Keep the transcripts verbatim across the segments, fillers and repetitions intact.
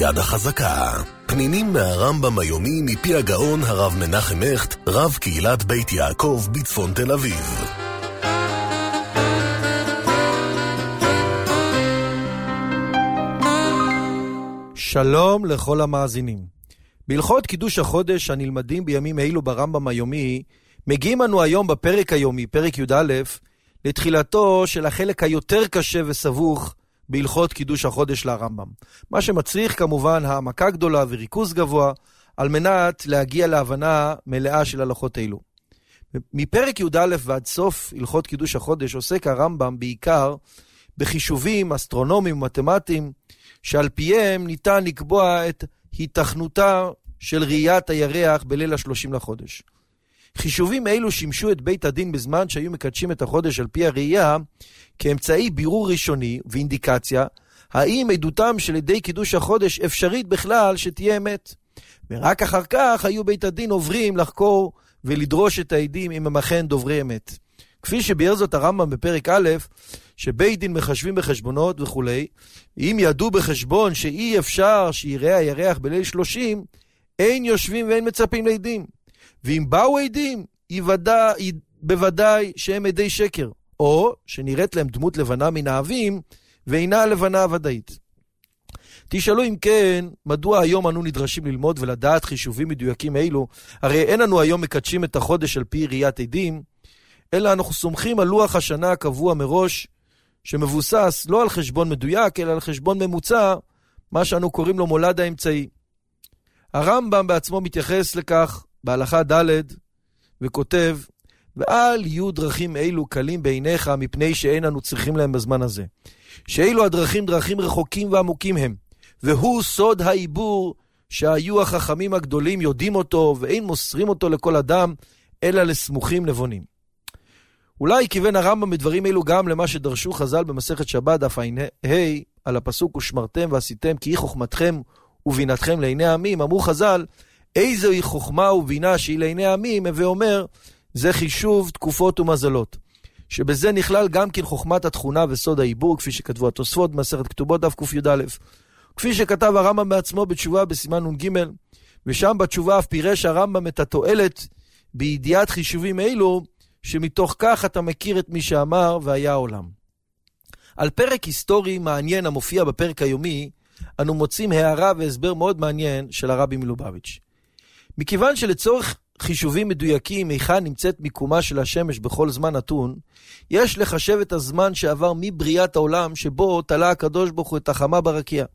יד החזקה. פנינים מהרמב"ם היומי מפי הגאון הרב מנחם הכט, רב קהילת בית יעקב בצפון תל אביב. שלום לכל המאזינים. בהלכות קידוש החודש הנלמדים בימים אלו ברמב"ם היומי, מגיעים אנו היום בפרק היומי, פרק י' א', לתחילתו של החלק היותר קשה וסבוך בהלכות קידוש החודש לרמב"ם. מה שמצריך כמובן העמקה גדולה וריכוז גבוה, על מנת להגיע להבנה מלאה של הלכות אלו. מפרק י' א' ועד סוף הלכות קידוש החודש עוסק הרמב"ם בעיקר בחישובים אסטרונומיים ומתמטיים, שעל פיהם ניתן לקבוע את היתכנותה של ראיית הירח בליל השלושים לחודש. חישובים אלו שימשו את בית הדין בזמן שהיו מקדשים את החודש על פי הראייה, כאמצעי בירור ראשוני ואינדיקציה, האם עדותם של ידי קידוש החודש אפשרית בכלל שתהיה אמת. ורק אחר כך היו בית הדין עוברים לחקור ולדרוש את העדים אם הם אכן דוברי אמת. כפי שביאר זאת הרמב"ם בפרק א', שבית דין מחשבים בחשבונות וכו', אם ידעו בחשבון שאי אפשר שיראה הירח בליל שלושים, אין יושבים ואין מצפים לעדים. ואם באו עדים, יוודא, בוודאי שהם עדי שקר, או שנראית להם דמות לבנה מן האבים, ואינה לבנה ודאית. תשאלו אם כן, מדוע היום אנו נדרשים ללמוד ולדעת חישובים מדויקים אלו? הרי אין אנו היום מקדשים את החודש על פי ראיית עדים, אלא אנחנו סומכים על לוח השנה הקבוע מראש, שמבוסס לא על חשבון מדויק, אלא על חשבון ממוצע, מה שאנו קוראים לו מולד האמצעי. הרמב"ם בעצמו מתייחס לכך בהלכה ד' וכותב, ועל יהיו דרכים אלו קלים בעיניך מפני שאין אנו צריכים להם בזמן הזה. שאלו הדרכים דרכים רחוקים ועמוקים הם, והוא סוד העיבור שהיו החכמים הגדולים יודעים אותו, ואין מוסרים אותו לכל אדם, אלא לסמוכים נבונים. אולי כיוון הרמב"ם בדברים אלו גם למה שדרשו חז"ל במסכת שבת דף ע"ה על הפסוק ושמרתם ועשיתם כי היא חוכמתכם ובינתכם לעיני העמים. אמרו חז"ל, איזו היא חוכמה ובינה שהיא לעיני העמים, ואומר זה חישוב תקופות ומזלות, שבזה נכלל גם כן חוכמת התכונה וסוד העיבור, כפי שכתבו התוספות במסכת כתובות דף ק"יא, כפי שכתב הרמב"ם בעצמו בתשובה בסימן נ"ג, ושם בתשובה אף פירש הרמב"ם את התועלת בידיעת חישובים אלו, שמתוך כך אתה מכיר את מי שאמר והיה העולם. על פרק היסטורי מעניין המופיע בפרק היומי, אנו מוצאים הערה והסבר מאוד מעניין של הרבי מלובביץ'. מכיוון שלצורך חישובים מדויקים היכן נמצאת מיקומה של השמש בכל זמן נתון, יש לחשב את הזמן שעבר מבריאת העולם שבו תלה הקדוש ברוך הוא את החמה ברקיע.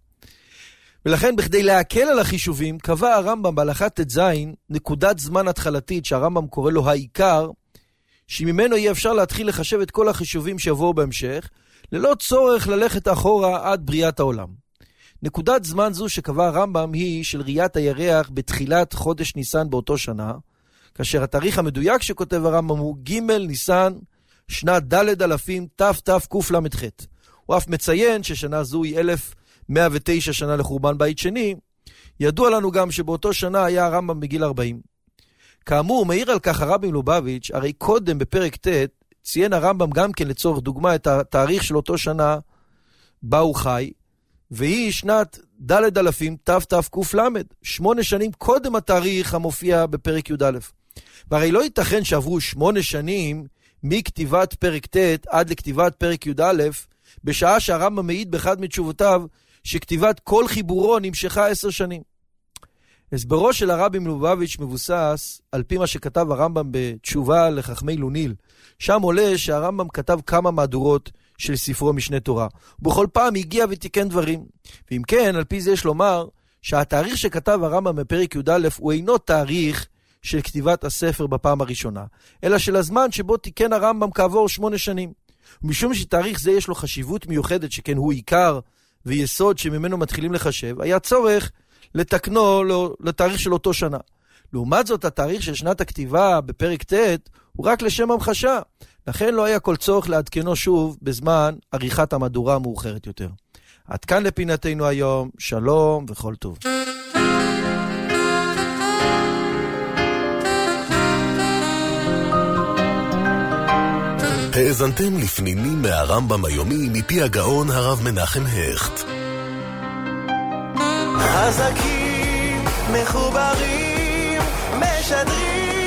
ולכן בכדי להקל על החישובים, קבע הרמב"ם בהלכת ט"ז נקודת זמן התחלתית שהרמב"ם קורא לו העיקר, שממנו יהיה אפשר להתחיל לחשב את כל החישובים שיבואו בהמשך, ללא צורך ללכת אחורה עד בריאת העולם. נקודת זמן זו שקבע הרמב"ם היא של ראיית הירח בתחילת חודש ניסן באותו שנה, כאשר התאריך המדויק שכותב הרמב"ם הוא ג' ניסן שנת ד' אלפים תתקל"ח. הוא אף מציין ששנה זו היא אלף מאה ותשע שנה לחורבן בית שני. ידוע לנו גם שבאותו שנה היה הרמב"ם בגיל ארבעים. כאמור, מעיר על כך הרבי מלובביץ', הרי קודם בפרק ט' ציין הרמב"ם גם כן לצורך דוגמה את התאריך של אותו שנה בה הוא חי, והיא שנת ד' אלפים תתקל"ח, שמונה שנים קודם התאריך המופיע בפרק י' א'. והרי לא ייתכן שעברו שמונה שנים מכתיבת פרק ט' עד לכתיבת פרק י' א', בשעה שהרמב"ם מעיד באחד מתשובותיו שכתיבת כל חיבורו נמשכה עשר שנים. הסברו של הרבי מלובביץ' מבוסס על פי מה שכתב הרמב"ם בתשובה לחכמי לוניל. שם עולה שהרמב"ם כתב כמה מהדורות של ספרו משנה תורה. בכל פעם הגיע ותיקן דברים. ואם כן, על פי זה יש לומר שהתאריך שכתב הרמב"ם בפרק י' א' הוא אינו תאריך של כתיבת הספר בפעם הראשונה, אלא של הזמן שבו תיקן הרמב"ם כעבור שמונה שנים. ומשום שתאריך זה יש לו חשיבות מיוחדת, שכן הוא עיקר ויסוד שממנו מתחילים לחשב, היה צורך לתקנו לתאריך של אותו שנה. לעומת זאת, התאריך של שנת הכתיבה בפרק ט' הוא רק לשם המחשה, לכן לא היה כל צורך לעדכנו שוב בזמן עריכת המהדורה המאוחרת יותר. עד כאן לפינתנו היום, שלום וכל טוב. האזנתם לפנינים מהרמב"ם היומי מפי הגאון הרב מנחם הכט. חזקים, מחוברים, משדרים